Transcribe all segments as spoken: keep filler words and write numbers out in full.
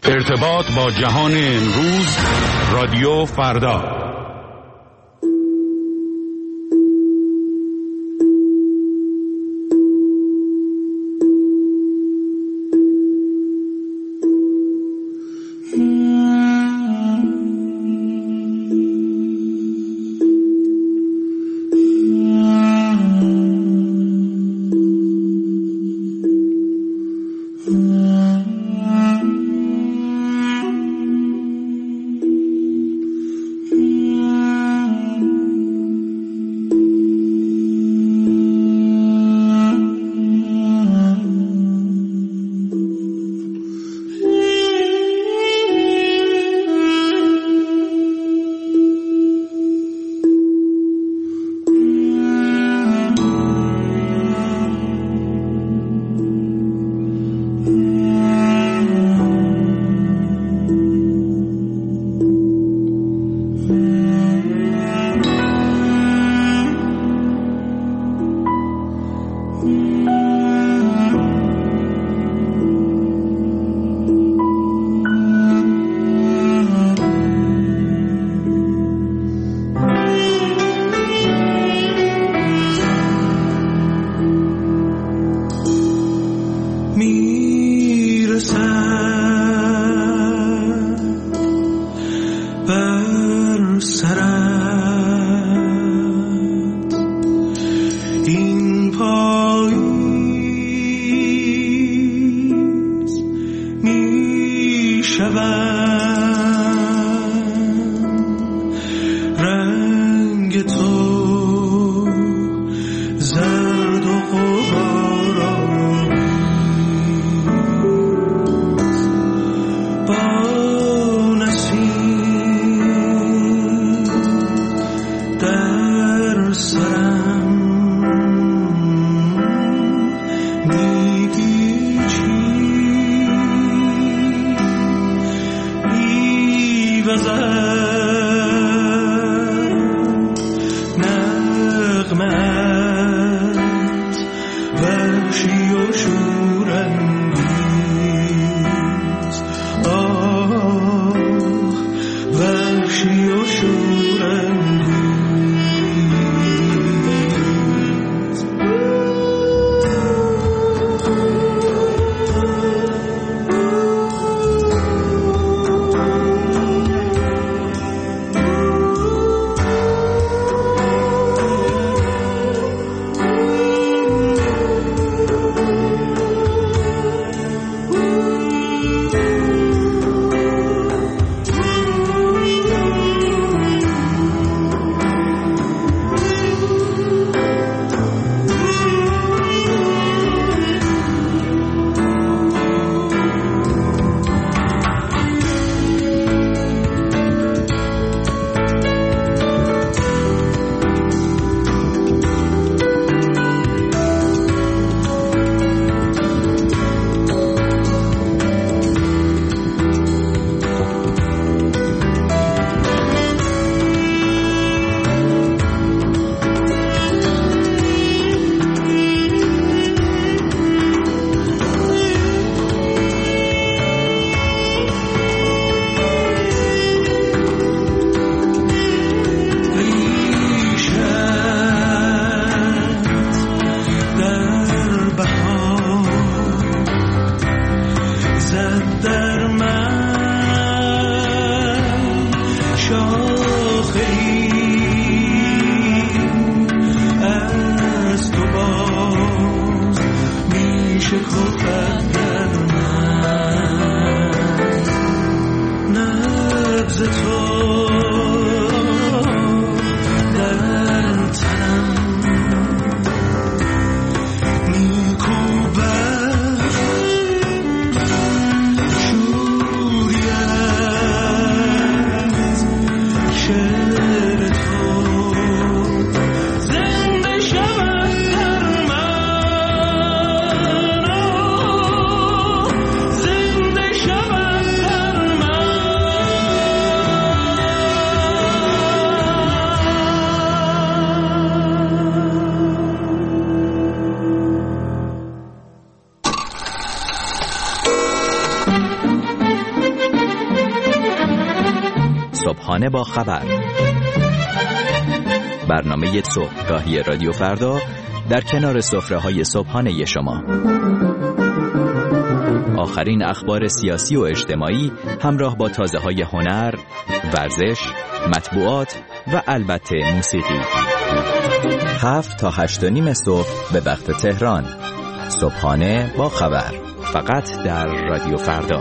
ارتباط با جهان امروز، رادیو فردا. صبحانه با خبر، برنامه صبحگاهی رادیو فردا در کنار سفره‌های صبحانه شما. آخرین اخبار سیاسی و اجتماعی همراه با تازه‌های هنر، ورزش، مطبوعات و البته موسیقی. هفت تا هشت و نیم صبح به وقت تهران. صبحانه با خبر، فقط در رادیو فردا.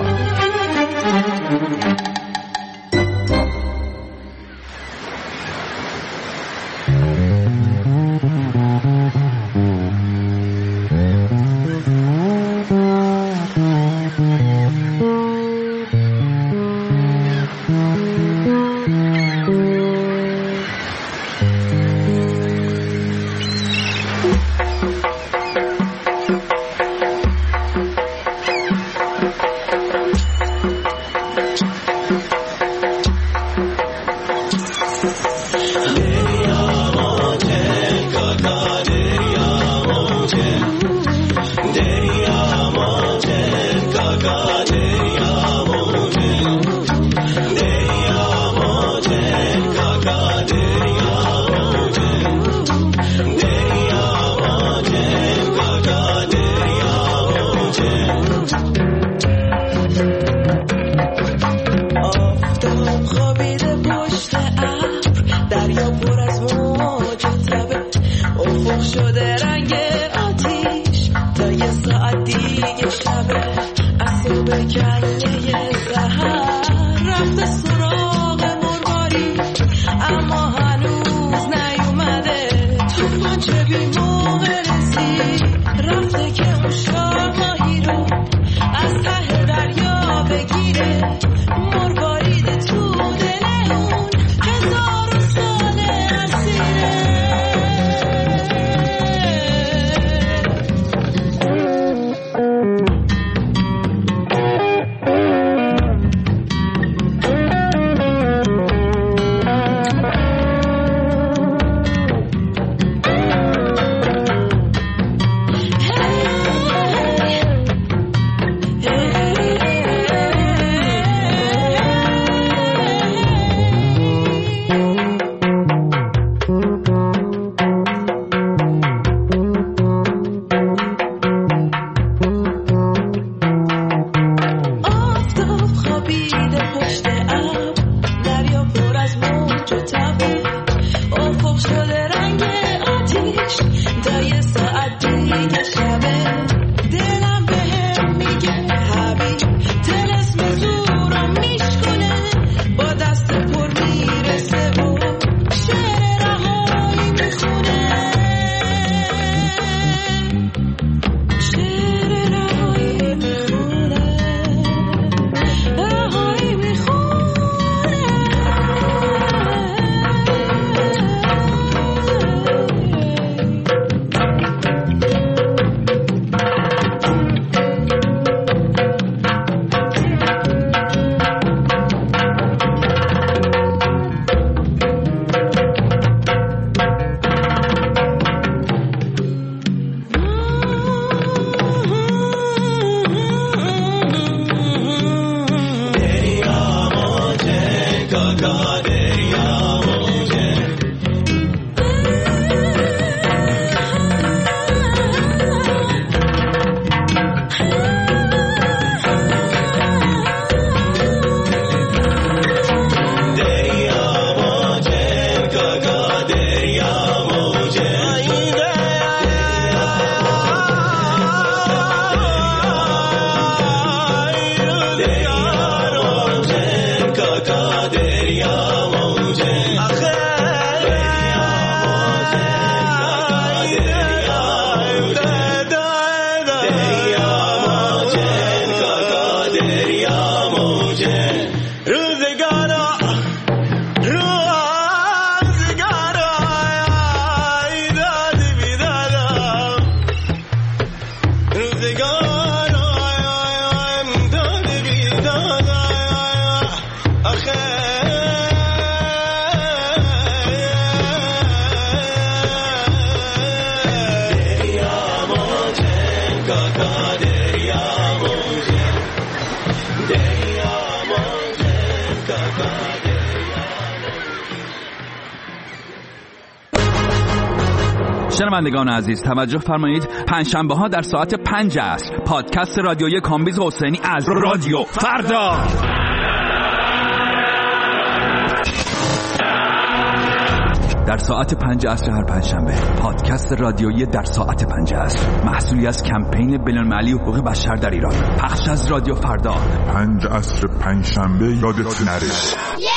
شنوندگان عزیز توجه فرمایید، پنجشنبه ها در ساعت پنج عصر پادکست رادیویی کامبیز حسینی از رادیو فردا. در ساعت پنج عصر هر پنجشنبه پادکست رادیویی در ساعت پنج عصر، محصولی از کمپین بین‌المللی حقوق بشر در ایران، پخش از رادیو فردا. پنج عصر پنجشنبه یادت نره.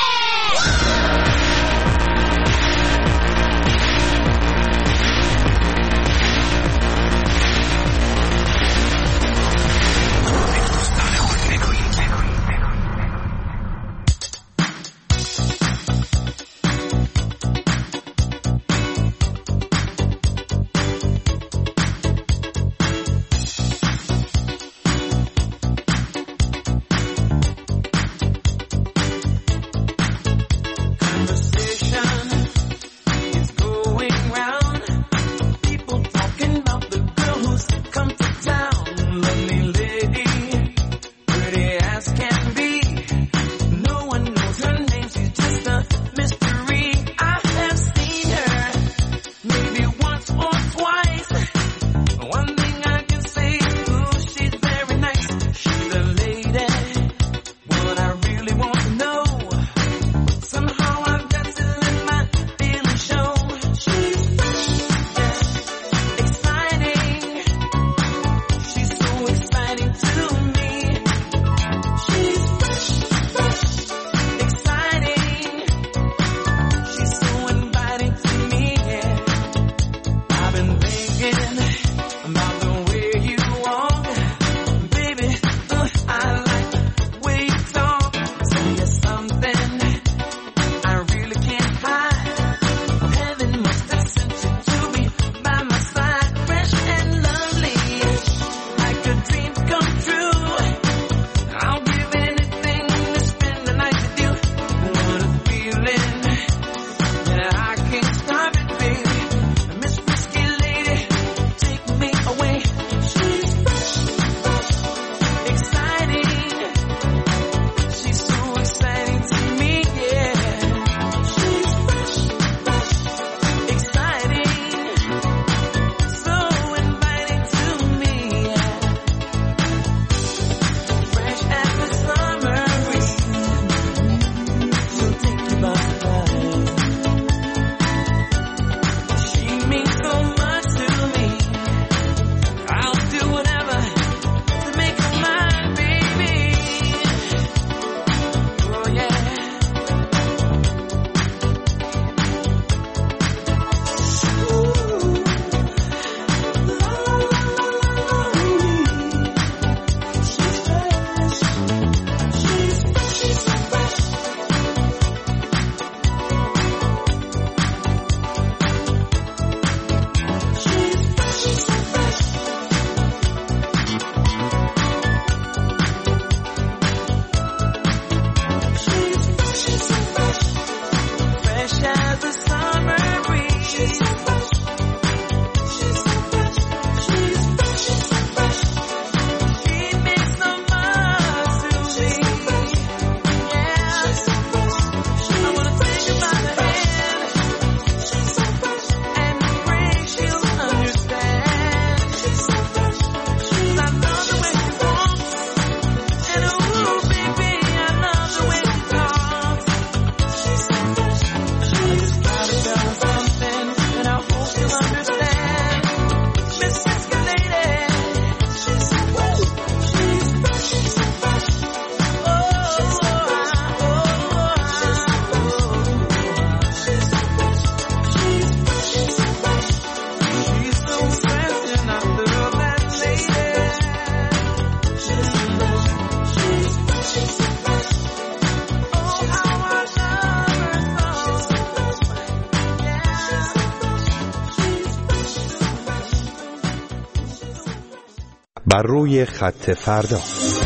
بر روی خط فردا.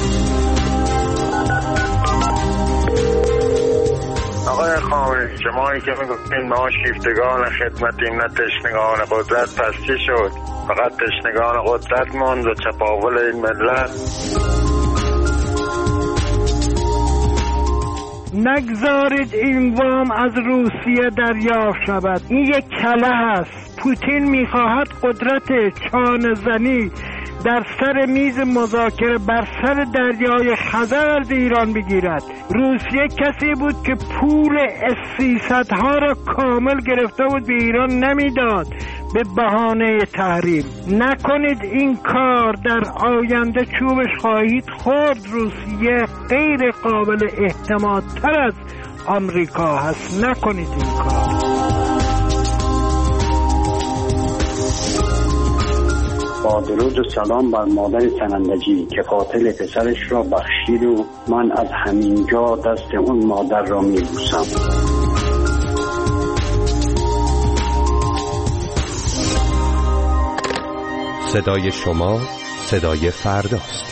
آقای خامنه‌ای، شمایی که میگفتین ما شیفتگان خدمتیم نه تشنگان قدرت، پس چی شد؟ فقط تشنگان قدرت ماند و چپاول این ملت. نگذارید این وام از روسیه دریافت شود. این یک کله هست. پوتین میخواهد قدرت چانه زنی در سر میز مذاکره بر سر دریای خزر از ایران بگیرد. روسیه کسی بود که پول اس سیصد ها را کامل گرفته بود به ایران نمیداد به بهانه تحریم. نکنید این کار، در آینده چوبش خواهید خورد. روسیه غیر قابل اعتماد تر از آمریکا هست. نکنید این کار. با درود و سلام بر مادر سنندجی که قاتل پسرش را بخشید و من از همینجا دست اون مادر را میبوسم. صدای شما صدای فرداست.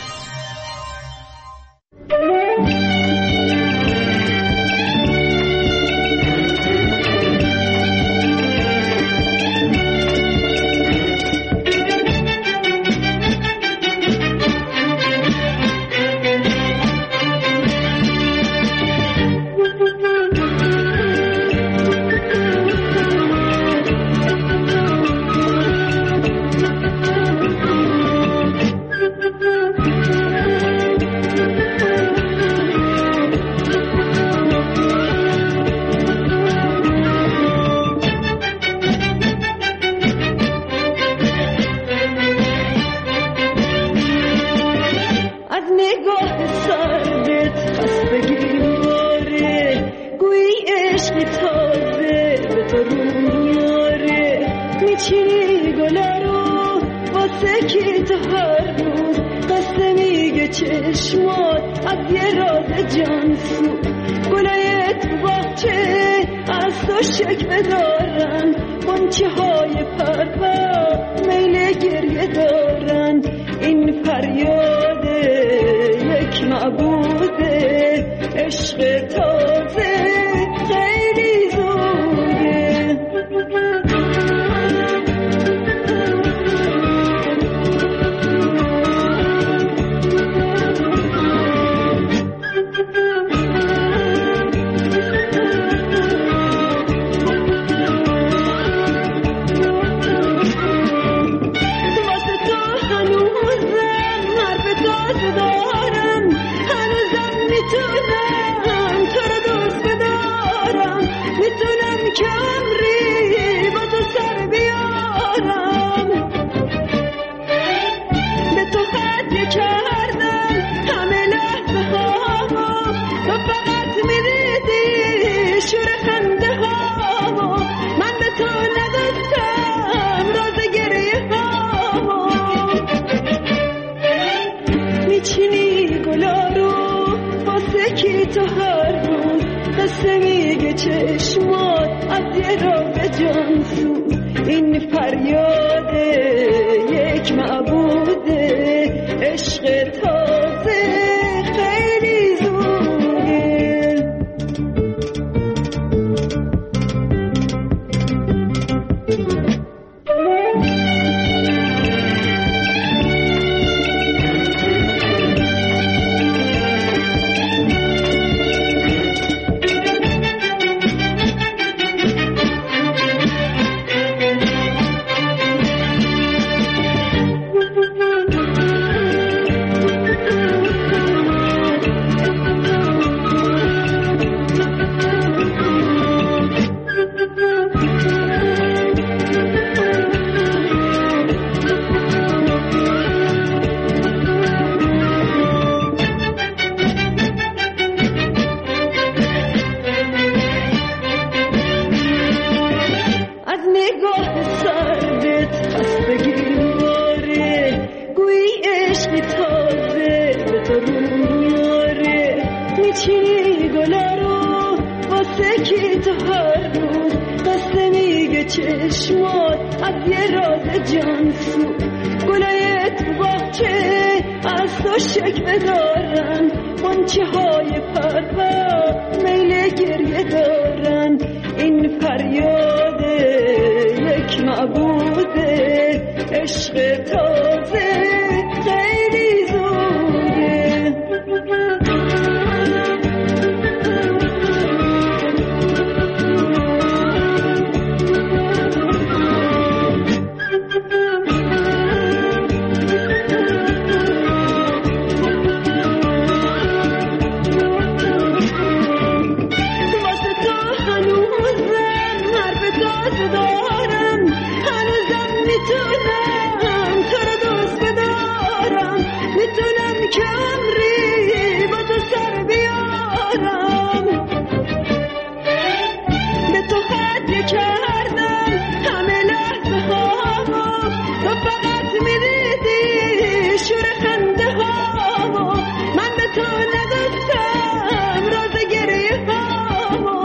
گرفتم راز گریه ها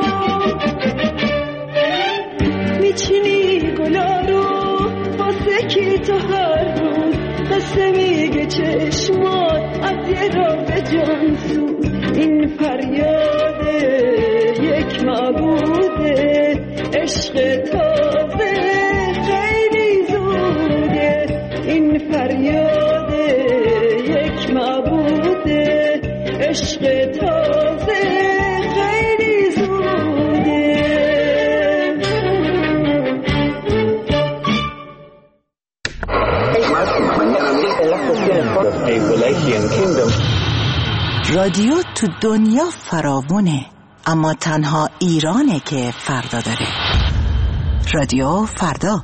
میچینی گلا رو واسه کی تو هر روز قصه میگه چشمات از یه را به جان سود این فریاده یک معبوده عشق تازه خیلی زوده این فریاده یک معبوده عشق تازه خیلی زوده. رادیو تو دنیا فراوونه، اما تنها ایرانه که فردا داره. رادیو فردا.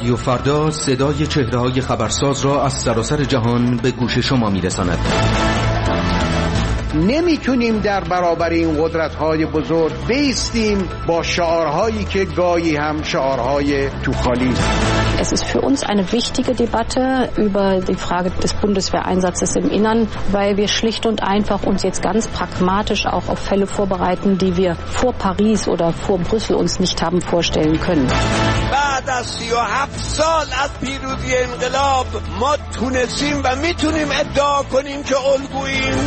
رادیو فردا صدای چهره‌های خبرساز را از سراسر جهان به گوش شما می‌رساند. نمیتونیم در برابر این قدرت‌های بزرگ بایستیم با شعارهایی که گاهی هم شعارهای توخالی. Es ist für uns eine wichtige Debatte über die Frage des Bundeswehreinsatzes im Innern, weil wir schlicht und einfach uns jetzt ganz pragmatisch auch auf Fälle vorbereiten, die wir vor Paris oder vor Brüssel uns nicht haben vorstellen können. بعد از سی و هفت سال از پیروزی انقلاب ما تونستیم و میتونیم ادعا کنیم که الگوییم.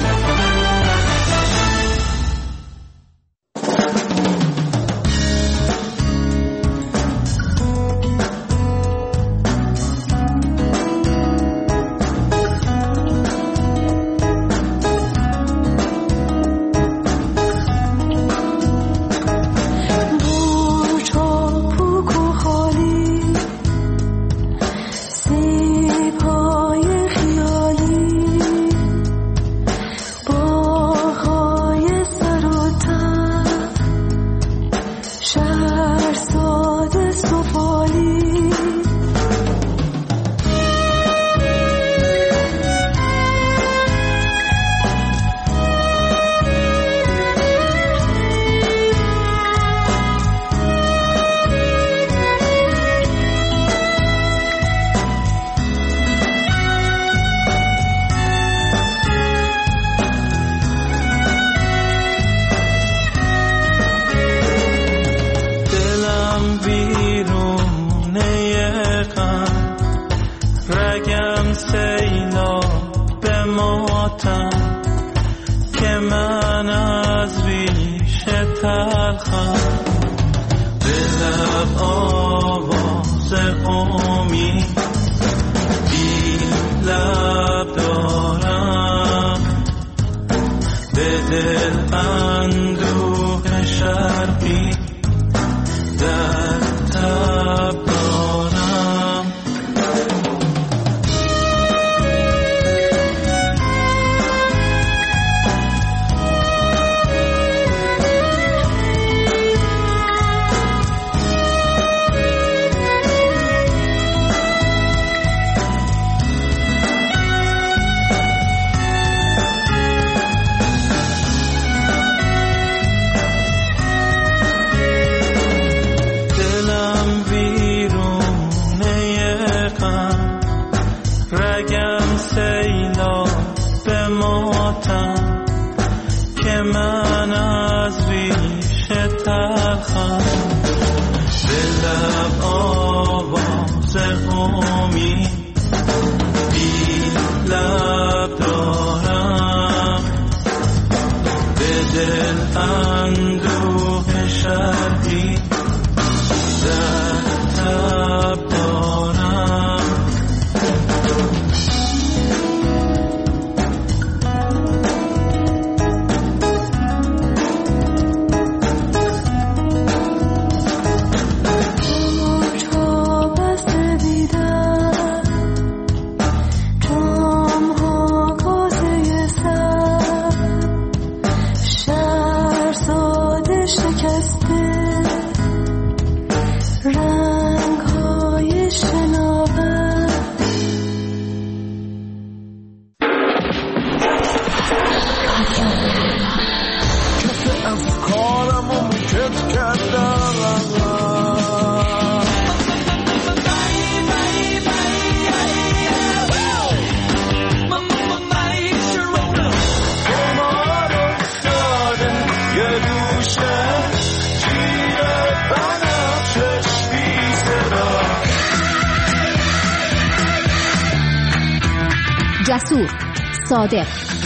جسور، صادق،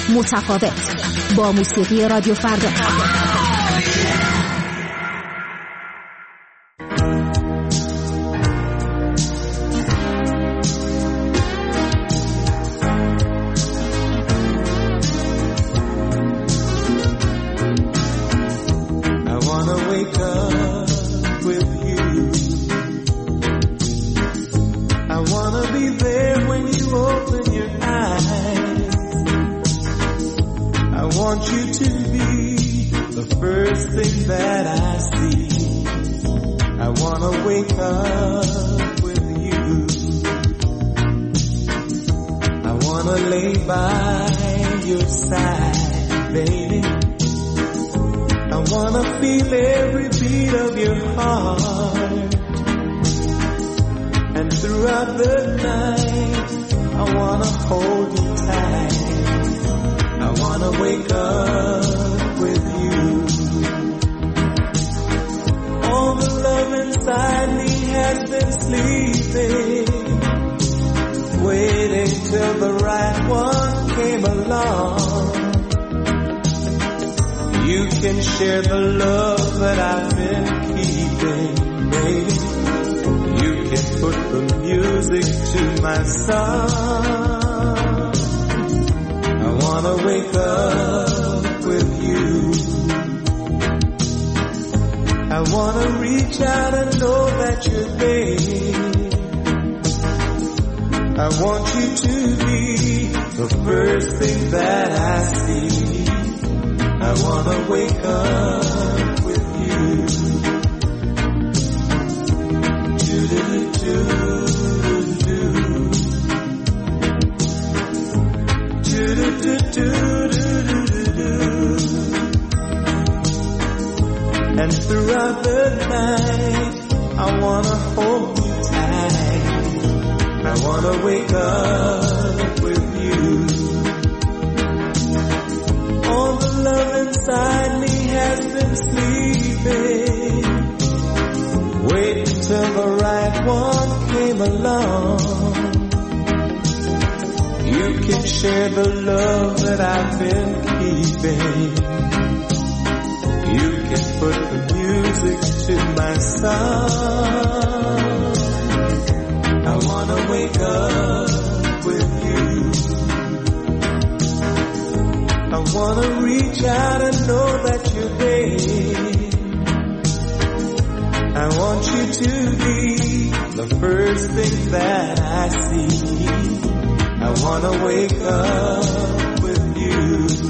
متفاوت، با موسیقی رادیو فردا. that I see. I wanna wake up with you. I wanna lay by your side, baby. I wanna feel every beat of your heart. And throughout the night, I wanna hold you tight. I wanna wake up with you. All the love inside me has been sleeping, waiting till the right one came along. You can share the love that I've been keeping, baby. You can put the music to my song. I wanna wake up with you. I wanna reach out and know that you're there. I want you to be the first thing that I see. I wanna wake up with you. Do-do-do-do-do. Do-do-do-do-do-do-do. And throughout the night, I wanna hold you tight. I wanna wake up with you. All the love inside me has been sleeping, waiting till the right one came along. You can share the love that I've been keeping. You can put the music to my song. I wanna wake up with you. I wanna reach out and know that you're there. I want you to be the first thing that I see. I wanna wake up with you.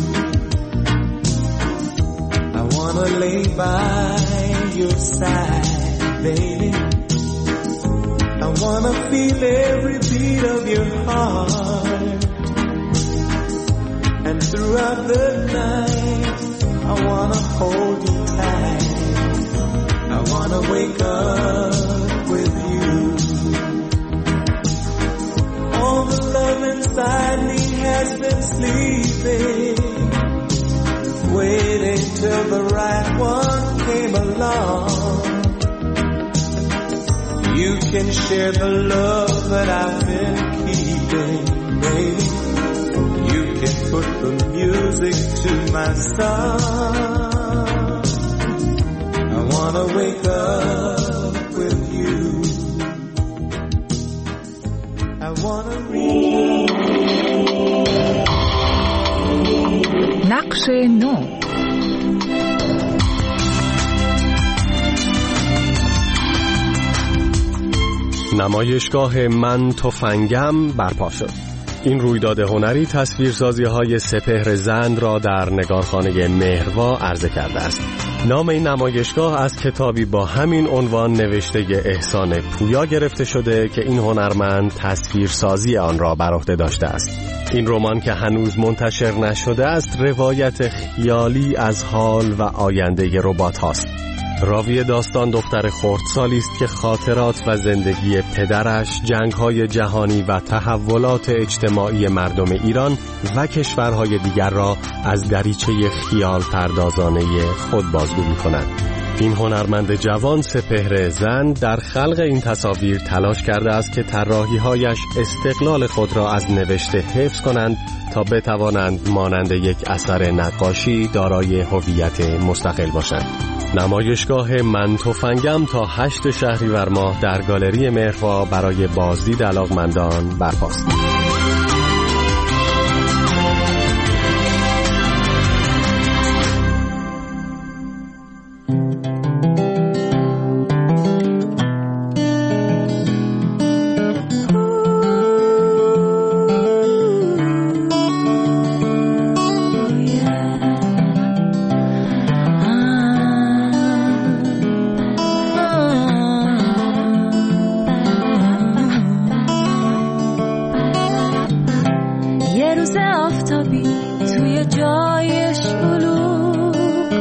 I wanna lay by your side, baby. I wanna feel every beat of your heart. And throughout the night, I wanna hold you tight. I wanna wake up with you. All the love inside me has been sleeping, waiting till the right one came along. You can share the love that I've been keeping, baby. You can put the music to my song. I wanna wake up with you. I wanna read. نقش نو. نمایشگاه من تفنگم برپا شد. این رویداد هنری تصویرسازی های سپهر زند را در نگارخانه مهروا عرضه کرده است. نام این نمایشگاه از کتابی با همین عنوان نوشته احسان پویا گرفته شده که این هنرمند تصویرسازی آن را بر عهده داشته است. این رمان که هنوز منتشر نشده است روایت خیالی از حال و آینده ربات هاست. راوی داستان دختر خردسالی است که خاطرات و زندگی پدرش، جنگ‌های جهانی و تحولات اجتماعی مردم ایران و کشورهای دیگر را از دریچه خیال پردازانه خود بازگو می‌کند. این هنرمند جوان سپهر زند در خلق این تصاویر تلاش کرده است که طراحی‌هایش استقلال خود را از نوشته حفظ کنند تا بتوانند مانند یک اثر نقاشی دارای هویت مستقل باشند. نمایشگاه من تفنگم تا هشت شهریور ماه در گالری مهروا برای بازدید علاقمندان برپاست. آفتابی توی جای شلوغ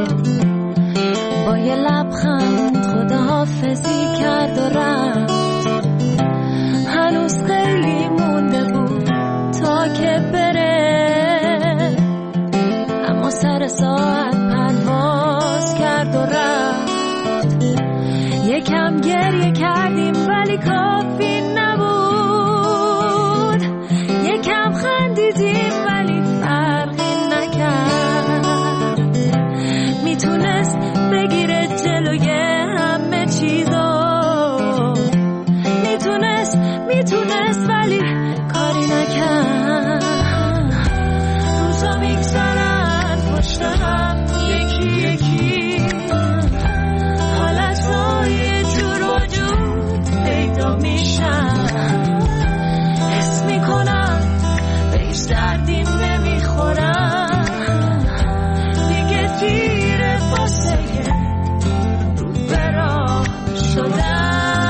با یه لبخند خداحافظی کرد و رفت. هنوز خیلی مونده بود تا که بره، اما سر ساعت پرواز کرد و رفت. یکم گریه کردیم ولی کافی نبود، یکم خندیدیم ولی فرقی نکرد. میتونست بگیره جلوی همه چیزو، میتونست میتونست ولی کاری نکرد. روزا میگذرن پشت هم یکی یکی، حالتهای جور وجود پیدا میشن. حس میکنم به هیچ دردی نمیخورم، دیگه دیره واسه رو به راه شدن.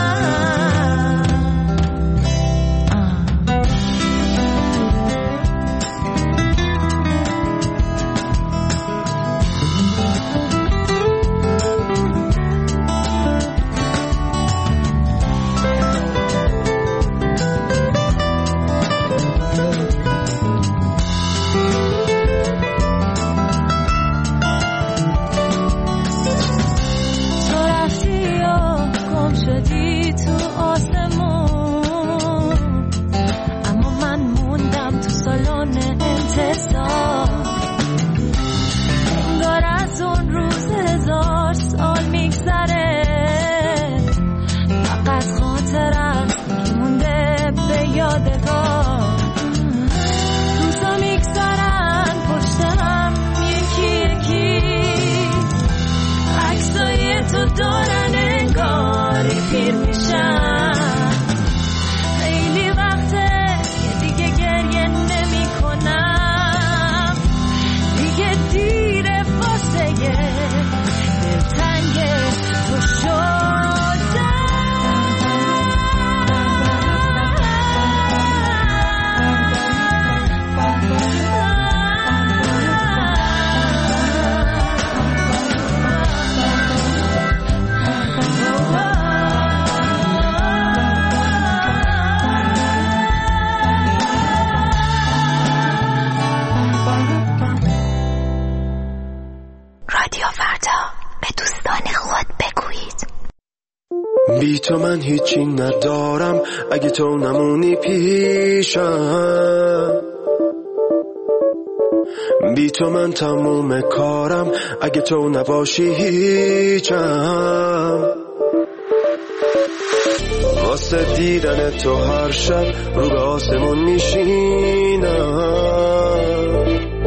بی تو من هیچی ندارم اگه تو نمونی پیشم، بی تو من تموم کارم اگه تو نباشی هیچم. واسه دیدن تو هر شب رو به آسمون میشینم،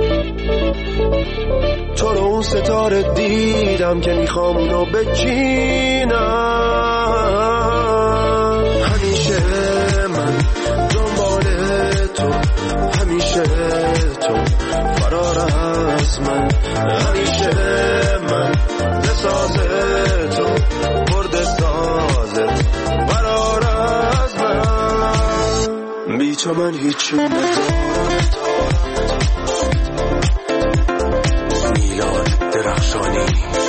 تو رو اون ستاره دیدم که میخوام اونو بچینم. همیشه من دنبال تو، همیشه تو فرار از من، همیشه من بساز تو برد سازت فرار از من. بی تو من هیچی ندارم. میلاد درخشانی.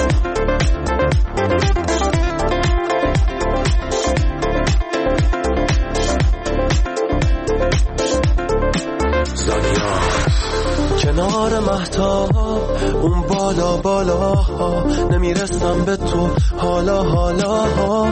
کنار مهتاب اون بالا بالا نمیرسم به تو حالا حالا.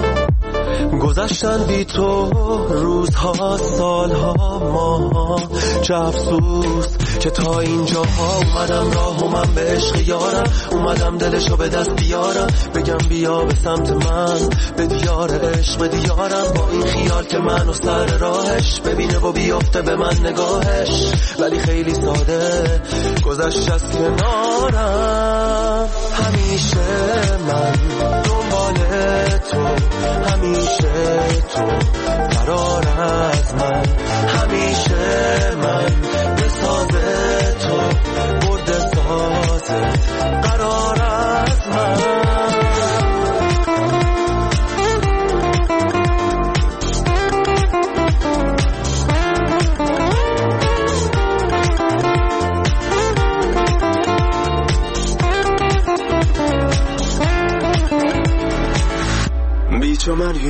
گذشتن بی تو روزها سالها ماها، چه افسوس که تا اینجاها اومدم راه و من به عشق یارم، اومدم دلشو به دست بیارم، بگم بیا به سمت من به دیار عشق به دیارم، با این خیال که منو سر راهش ببینه و بیفته به من نگاهش، ولی خیلی ساده گذشت از کنارم. همیشه من دنبال تو، همیشه تو فرار از من، همیشه من به ساز تو برد سازت قرار از من.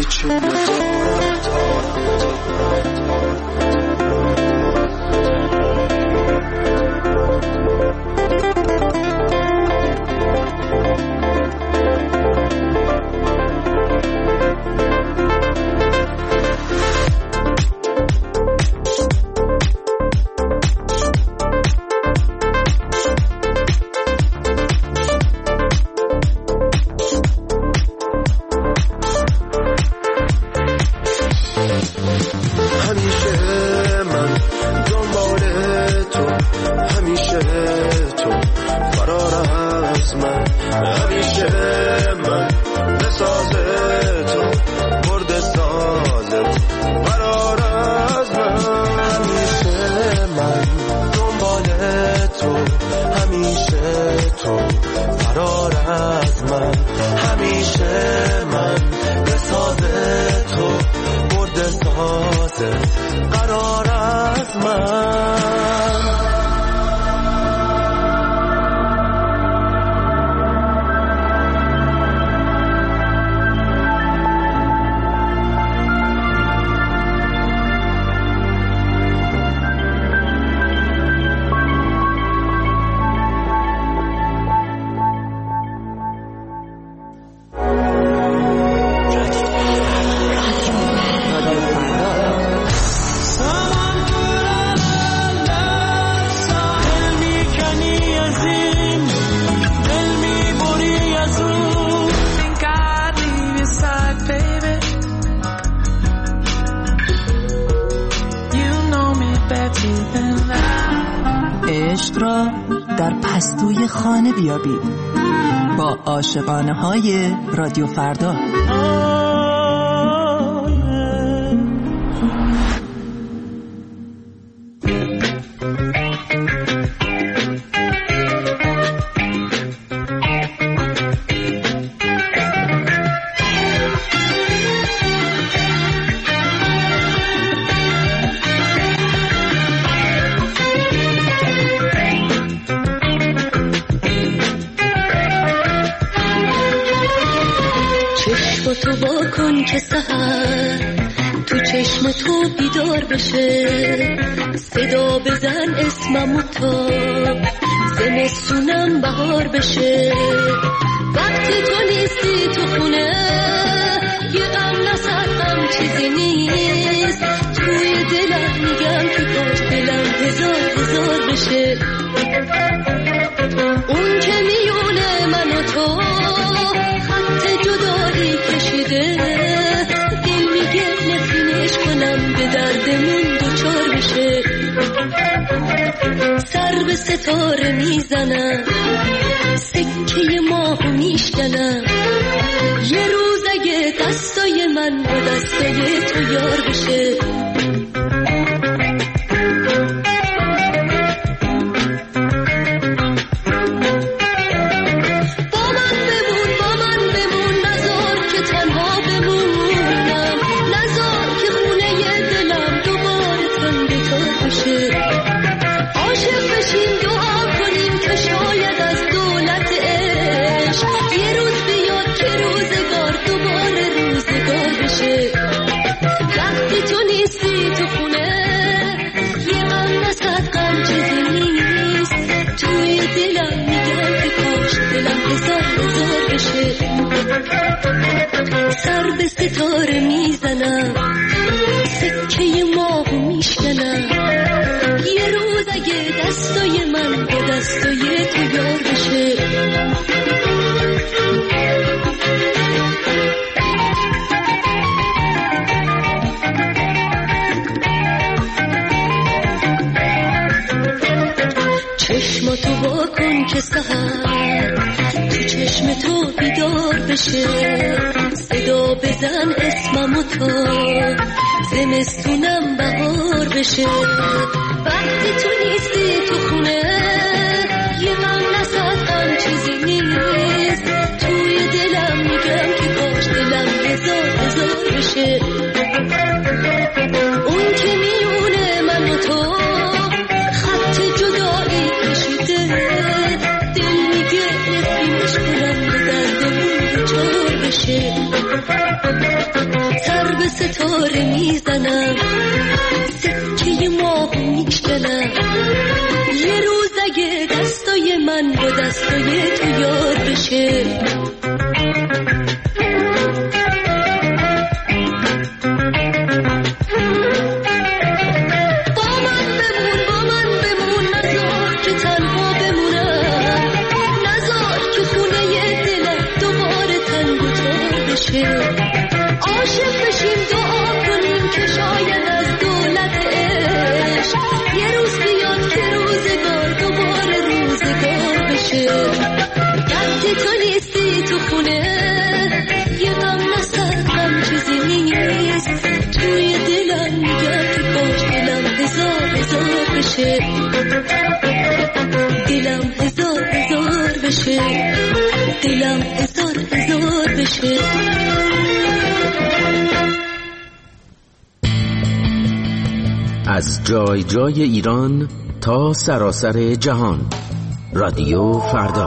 هیچی ندارم عشق را در پستوی خانه بیابید با عاشقانه های رادیو فردا. تو با کن که سحر تو چشم تو بیدار بشه، صدا بزن اسممو تا زمستونم بهار بشه. وقتی تو نیستی تو خونه یه غم نصد غم چیزی نیست، توی دلم میگم که کاش دلم هزار هزار بشه. اون که میونه من و تو خط جدایی کشیده، دل میگه نفرینش کنم به دردمون دوچار بشه. سر به ستاره میزنم، سکه ماهو میشکنم، یه روز اگه دستای من با دستای تو یار بشه. سر به ستاره میزنم، سکه ماهو میشکنم، یه روز اگه دستای من با دستای تو یار بشه. چشماتو با کن که سحر تو چشم تو بیدار بشه، صدا بزن اسممو تا زمستونم بهار بشه. وقتی تو نیستی تو خونه یه غم نصد غم چیزی نیست، توی دلم میگم که کاش دلم هزار هزار بشه. اون که میونه من و تو خط جدایی کشیده، دل میگه نفرینش کنم به دردمون دوچار بشه. دستای تو یاد بشه. عاشق بشیم دعا کنیم که شاید از دولت عشق یه روز بیاد که روزگار دوباره روزگار بشه. وقتی تو نیستی تو خونه یه غم نسد غم چیزی نیست، توی دلم میگم که باش دلم هزار هزار بشه، دلم هزار هزار بشه، دلم هزار هزار بشه. از جای جای ایران تا سراسر جهان، رادیو فردا.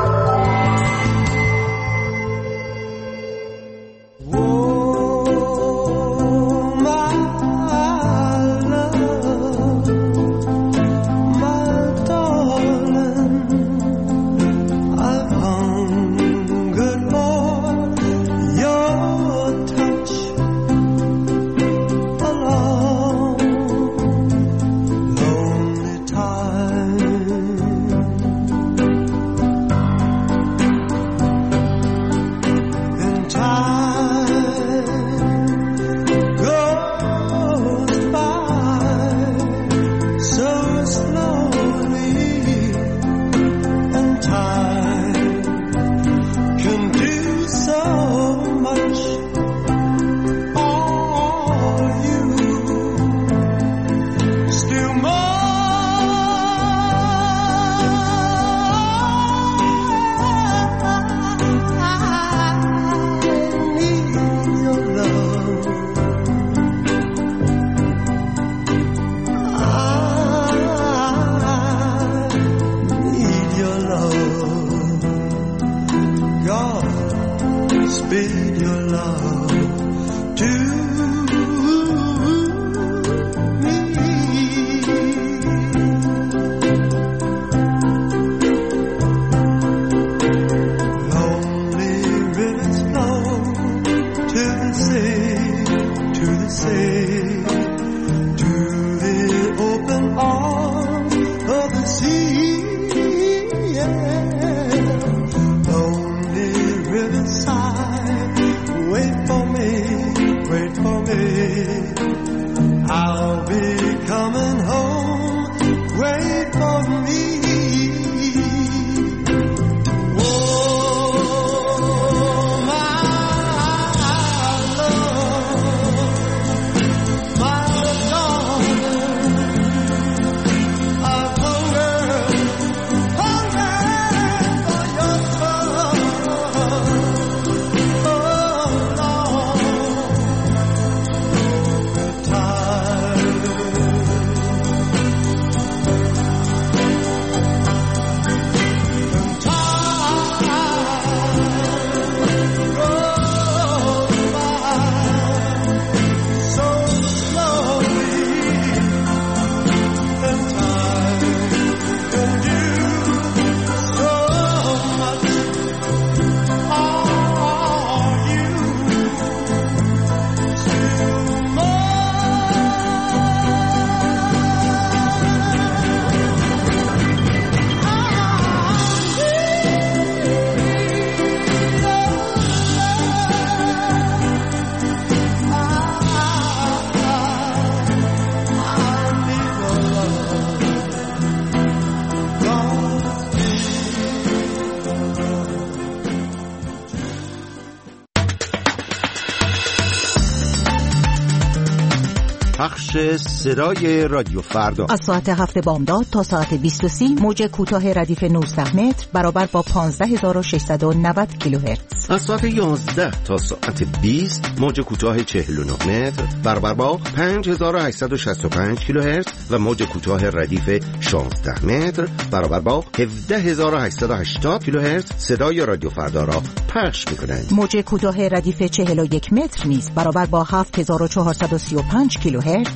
پخش صدای رادیو فردا از ساعت هفت بامداد تا ساعت بیست و سی موج کوتاه ردیف نوزده متر برابر با پانزده هزار و ششصد و نود کیلوهرتز. از ساعت یازده تا ساعت بیست موج کوتاه چهل و نه متر برابر با پنج هزار و هشتصد و شصت و پنج کیلوهرتز و موج کوتاه ردیف شانزده متر برابر با هفده هزار و هشتصد و هشتاد کیلوهرتز صدای رادیو فردا را پخش می‌کنند. موج کوتاه ردیف چهل و یک متر نیز برابر با هفت هزار و چهارصد و سی و پنج کیلوهرتز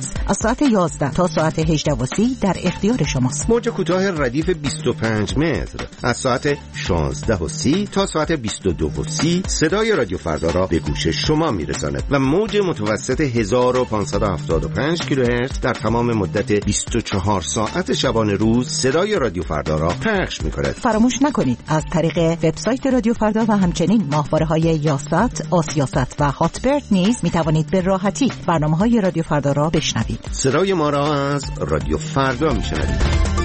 از ساعت یازده تا ساعت هجده و سی در اختیار شماست. موج کوتاه ردیف بیست و پنج متر از ساعت شانزده و سی تا ساعت بیست و دو و سی صدای رادیو فردا را به گوش شما میرساند و موج متوسط هزار و پانصد و هفتاد و پنج کیلوهرتز در تمام مدت بیست و چهار ساعت شبانه روز صدای رادیو فردا را پخش می‌کند. فراموش نکنید از طریق وبسایت رادیو فردا و همچنین ماهواره‌های یاست، آسیاست و هاتبرد نیز می‌توانید به راحتی برنامه‌های رادیو فردا را بشنوید. صدای ما را از رادیو فردا می‌شنوید.